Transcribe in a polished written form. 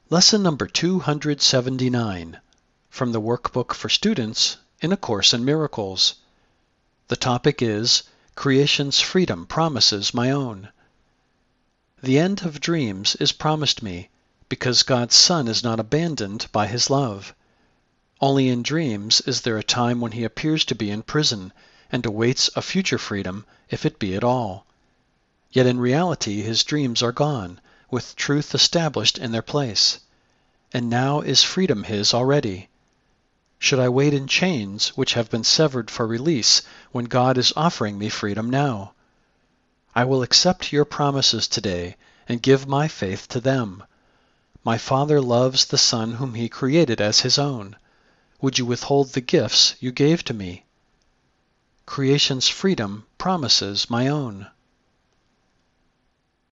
Lesson number 279 from the Workbook for Students in A Course in Miracles. The topic is Creation's Freedom Promises My Own. The end of dreams is promised me because God's Son is not abandoned by His love. Only in dreams is there a time when He appears to be in prison and awaits a future freedom, if it be at all. Yet in reality His dreams are gone, with truth established in their place. And now is freedom His already. Should I wait in chains which have been severed for release when God is offering me freedom now? I will accept your promises today and give my faith to them. My Father loves the Son whom He created as His own. Would you withhold the gifts you gave to me? Creation's freedom promises my own.